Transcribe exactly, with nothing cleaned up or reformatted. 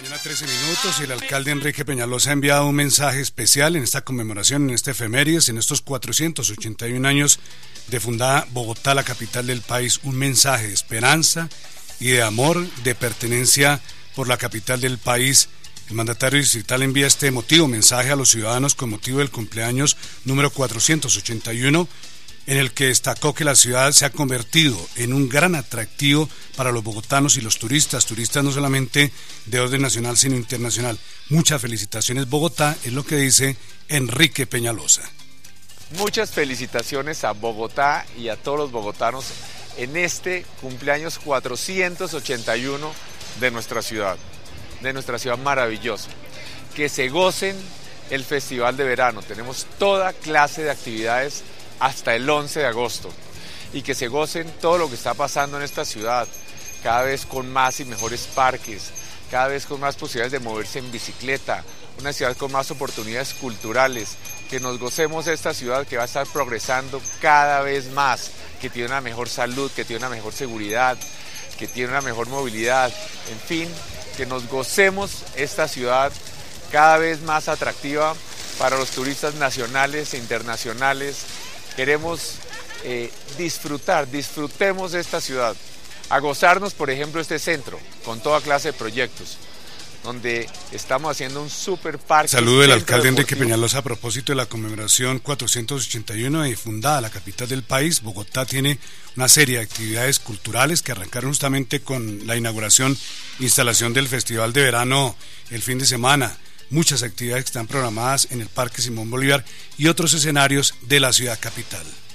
Mañana trece minutos y el alcalde Enrique Peñalosa ha enviado un mensaje especial en esta conmemoración, en este efemérides, en estos cuatrocientos ochenta y un años de fundada Bogotá, la capital del país. Un mensaje de esperanza y de amor, de pertenencia por la capital del país. El mandatario distrital envía este emotivo mensaje a los ciudadanos con motivo del cumpleaños número cuatrocientos ochenta y uno, en el que destacó que la ciudad se ha convertido en un gran atractivo para los bogotanos y los turistas, turistas no solamente de orden nacional sino internacional. Muchas felicitaciones, Bogotá, es lo que dice Enrique Peñalosa. Muchas felicitaciones a Bogotá y a todos los bogotanos en este cumpleaños cuatrocientos ochenta y uno de nuestra ciudad, de nuestra ciudad maravillosa. Que se gocen el Festival de Verano, tenemos toda clase de actividades hasta el once de agosto, y que se gocen todo lo que está pasando en esta ciudad, cada vez con más y mejores parques, cada vez con más posibilidades de moverse en bicicleta, una ciudad con más oportunidades culturales, que nos gocemos de esta ciudad que va a estar progresando cada vez más, que tiene una mejor salud, que tiene una mejor seguridad, que tiene una mejor movilidad, en fin, que nos gocemos esta ciudad cada vez más atractiva para los turistas nacionales e internacionales. Queremos eh, disfrutar, disfrutemos de esta ciudad, a gozarnos, por ejemplo, este centro, con toda clase de proyectos, donde estamos haciendo un super parque. Saludo del alcalde Enrique Peñalosa a propósito de la conmemoración cuatrocientos ochenta y uno de fundada la capital del país. Bogotá tiene una serie de actividades culturales que arrancaron justamente con la inauguración, instalación del Festival de Verano el fin de semana. Muchas actividades que están programadas en el Parque Simón Bolívar y otros escenarios de la ciudad capital.